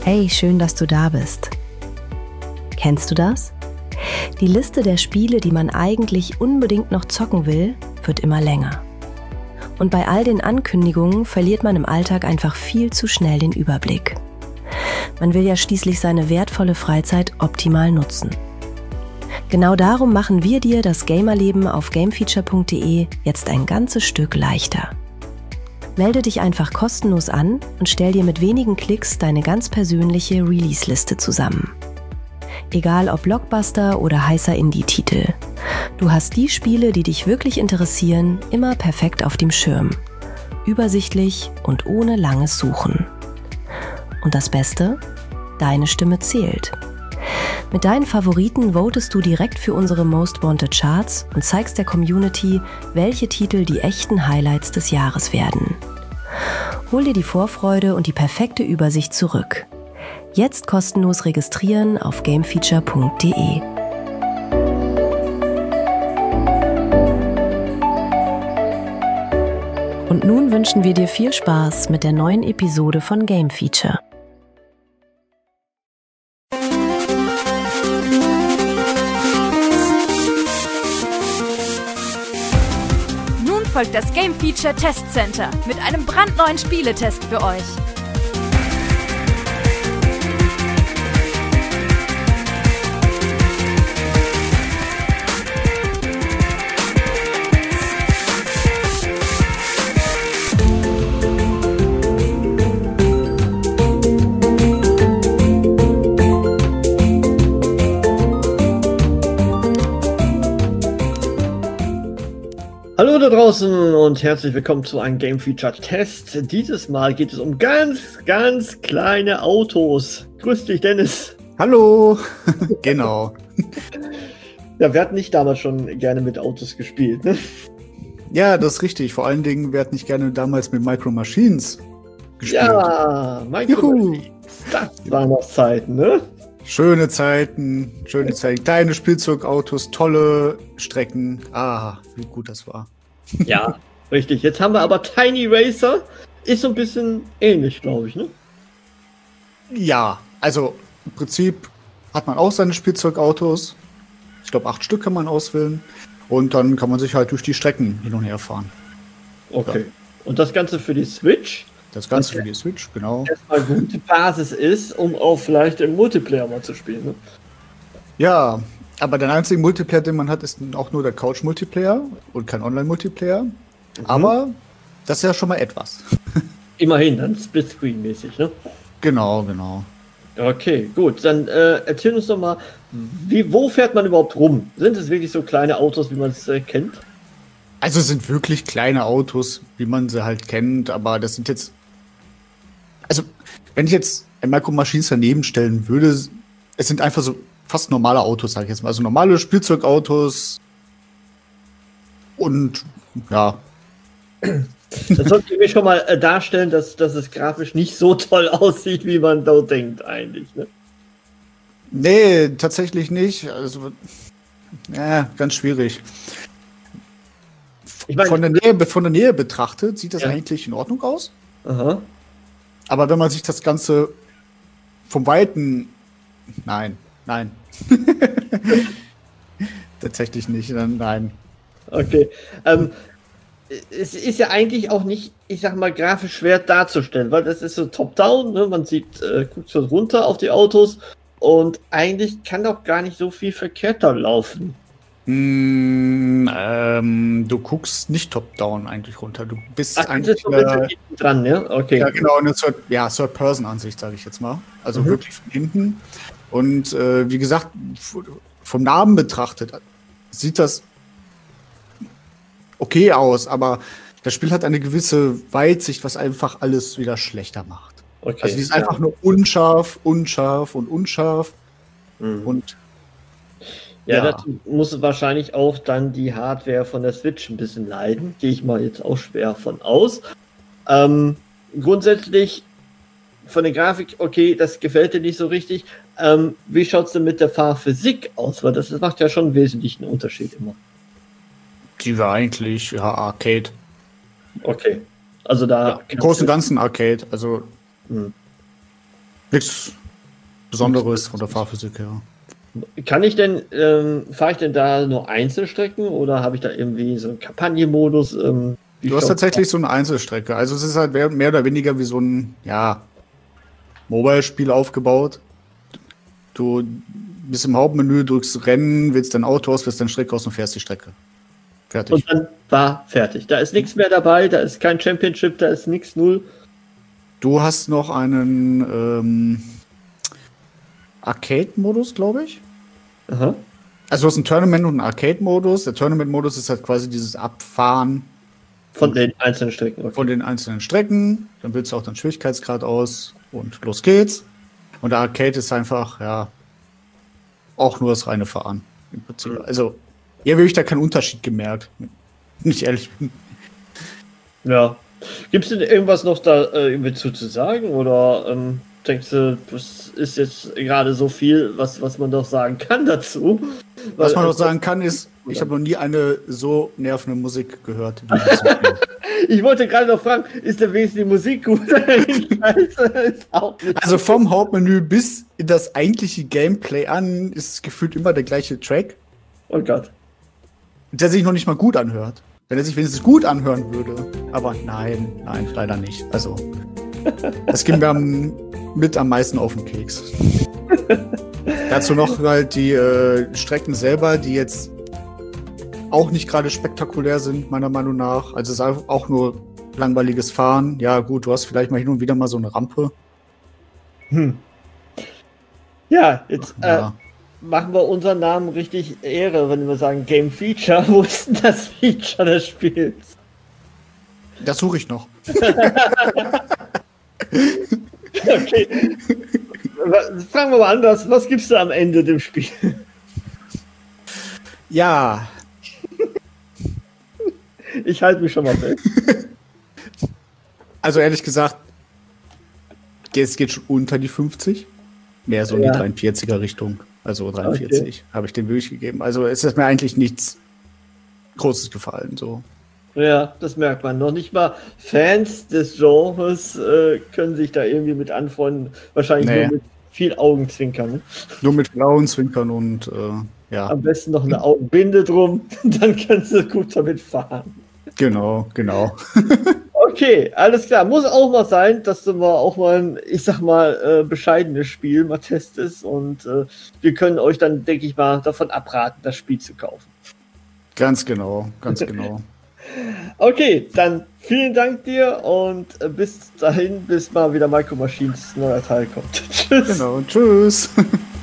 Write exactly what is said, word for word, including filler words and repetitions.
Hey, schön, dass du da bist. Kennst du das? Die Liste der Spiele, die man eigentlich unbedingt noch zocken will, wird immer länger. Und bei all den Ankündigungen verliert man im Alltag einfach viel zu schnell den Überblick. Man will ja schließlich seine wertvolle Freizeit optimal nutzen. Genau darum machen wir dir das Gamerleben auf gamefeature punkt de jetzt ein ganzes Stück leichter. Melde dich einfach kostenlos an und stell dir mit wenigen Klicks deine ganz persönliche Release-Liste zusammen. Egal ob Blockbuster oder heißer Indie-Titel. Du hast die Spiele, die dich wirklich interessieren, immer perfekt auf dem Schirm. Übersichtlich und ohne langes Suchen. Und das Beste? Deine Stimme zählt. Mit deinen Favoriten votest du direkt für unsere Most Wanted Charts und zeigst der Community, welche Titel die echten Highlights des Jahres werden. Hol dir die Vorfreude und die perfekte Übersicht zurück. Jetzt kostenlos registrieren auf gamefeature punkt de. Und nun wünschen wir dir viel Spaß mit der neuen Episode von Game Feature. Nun folgt das Game Feature Test Center mit einem brandneuen Spieletest für euch. Hallo da draußen und herzlich willkommen zu einem Game Feature Test. Dieses Mal geht es um ganz, ganz kleine Autos. Grüß dich, Dennis. Hallo. Genau. Ja, wir hatten nicht damals schon gerne mit Autos gespielt, ne? Ja, das ist richtig. Vor allen Dingen, wir hatten nicht gerne damals mit Micro Machines gespielt. Ja, Micro Machines. Das waren noch Zeiten, ne? Schöne Zeiten, schöne Zeiten. Kleine Spielzeugautos, tolle Strecken. Ah, wie gut das war. Ja, richtig. Jetzt haben wir aber Tiny Racer. Ist so ein bisschen ähnlich, glaube ich, ne? Ja, also im Prinzip hat man auch seine Spielzeugautos. Ich glaube, acht Stück kann man auswählen. Und dann kann man sich halt durch die Strecken hin und her fahren. Okay. Ja. Und das Ganze für die Switch? Das Ganze für die Switch, genau. Erstmal gute Basis ist, um auch vielleicht im Multiplayer mal zu spielen, ne? Ja, aber der einzige Multiplayer, den man hat, ist auch nur der Couch-Multiplayer und kein Online-Multiplayer. Mhm. Aber das ist ja schon mal etwas. Immerhin, dann Split-Screen-mäßig, ne? Genau, genau. Okay, gut. Dann äh, erzähl uns doch mal, wie, wo fährt man überhaupt rum? Sind es wirklich so kleine Autos, wie man es äh, kennt? Also es sind wirklich kleine Autos, wie man sie halt kennt, aber das sind jetzt... Also, wenn ich jetzt ein Micro Machines daneben stellen würde, es sind einfach so fast normale Autos, sag ich jetzt mal. Also normale Spielzeugautos und ja. Das sollte ich mir schon mal äh, darstellen, dass, dass es grafisch nicht so toll aussieht, wie man da denkt eigentlich, ne? Nee, tatsächlich nicht. Also, ja, ganz schwierig. Ich mein, von, der Nähe, von der Nähe betrachtet sieht das ja eigentlich in Ordnung aus. Aha. Aber wenn man sich das Ganze vom Weiten... Nein, nein. Tatsächlich nicht, nein. Okay. Ähm, es ist ja eigentlich auch nicht, ich sag mal, grafisch schwer darzustellen, weil das ist so top-down, ne? Man sieht, äh, guckt so runter auf die Autos und eigentlich kann doch gar nicht so viel verkehrt da laufen. Mm, ähm, du guckst nicht top-down eigentlich runter. Du bist Ach, eigentlich so äh, dran, ja? Okay. Ja, genau, eine Third, ja, Third-Person-Ansicht, sage ich jetzt mal. Also mhm. wirklich von hinten. Und äh, wie gesagt, vom Namen betrachtet sieht das okay aus, aber das Spiel hat eine gewisse Weitsicht, was einfach alles wieder schlechter macht. Okay, also die ist ja. einfach nur unscharf, unscharf und unscharf. Mhm. Und Ja, ja, das muss wahrscheinlich auch dann die Hardware von der Switch ein bisschen leiden. Gehe ich mal jetzt auch schwer von aus. Ähm, grundsätzlich von der Grafik, okay, das gefällt dir nicht so richtig. Ähm, wie schaut es denn mit der Fahrphysik aus? Weil das macht ja schon einen wesentlichen Unterschied immer. Die war eigentlich, ja, Arcade. Okay. Also da. Ja, im Großen und Ganzen Arcade. Also hm. nichts Besonderes von der Fahrphysik her. Kann ich denn, ähm, fahre ich denn da nur Einzelstrecken oder habe ich da irgendwie so einen Kampagnenmodus? Ähm, du hast tatsächlich so eine Einzelstrecke. Also es ist halt mehr oder weniger wie so ein, ja, Mobile-Spiel aufgebaut. Du bist im Hauptmenü, drückst Rennen, wählst dein Auto aus, wählst deine Strecke aus und fährst die Strecke. Fertig. Und dann war fertig. Da ist nichts mehr dabei, da ist kein Championship, da ist nichts, null. Du hast noch einen ähm, Arcade-Modus, glaube ich. Aha. Also du hast einen Tournament und einen Arcade-Modus. Der Tournament-Modus ist halt quasi dieses Abfahren von den einzelnen Strecken. Okay. Von den einzelnen Strecken. Dann wählst du auch den Schwierigkeitsgrad aus und los geht's. Und der Arcade ist einfach, ja, auch nur das reine Fahren. Im Prinzip. Mhm. Also, ja, habe ich da keinen Unterschied gemerkt. Nicht ehrlich bin. Ja. Gibt es denn irgendwas noch da äh, irgendwie zu, zu sagen? Oder ähm, denkst du, das ist jetzt gerade so viel, was, was man doch sagen kann dazu? Was man noch sagen kann, ist, ich habe noch nie eine so nervende Musik gehört. Ich wollte gerade noch fragen, ist der wenigstens die Musik gut? Also vom Hauptmenü bis in das eigentliche Gameplay an ist gefühlt immer der gleiche Track. Oh Gott. Der sich noch nicht mal gut anhört. Wenn er sich wenigstens gut anhören würde. Aber nein, nein, leider nicht. Also, das ging mir am, mit am meisten auf den Keks. Dazu noch halt die äh, Strecken selber, die jetzt auch nicht gerade spektakulär sind, meiner Meinung nach. Also es ist auch nur langweiliges Fahren. Ja gut, du hast vielleicht mal hin und wieder mal so eine Rampe. Hm. Ja, jetzt ja. Äh, machen wir unseren Namen richtig Ehre, wenn wir sagen Game Feature. Wo ist denn das Feature des Spiels? Das suche ich noch. Okay. Fragen wir mal anders. Was gibst du am Ende dem Spiel? Ja. Ich halte mich schon mal fest. Also ehrlich gesagt, es geht schon unter die fünfzig. Mehr so in ja. die dreiundvierziger Richtung. Also dreiundvierzig okay. habe ich den wirklich gegeben. Also es ist mir eigentlich nichts Großes gefallen. So. Ja, das merkt man. Noch nicht mal Fans des Genres äh, können sich da irgendwie mit anfreunden. Wahrscheinlich nee. nur mit viel Augenzwinkern. Ne? Nur mit Augenzwinkern und äh, ja. Am besten noch eine Augenbinde drum, dann kannst du gut damit fahren. Genau, genau. Okay, alles klar. Muss auch mal sein, dass du mal auch mal ein, ich sag mal, äh, bescheidenes Spiel mal testest und äh, wir können euch dann, denke ich mal, davon abraten, das Spiel zu kaufen. Ganz genau, ganz genau. Okay, dann vielen Dank dir und äh, bis dahin, bis mal wieder Micro Machines neuer Teil kommt. Tschüss. Genau, tschüss.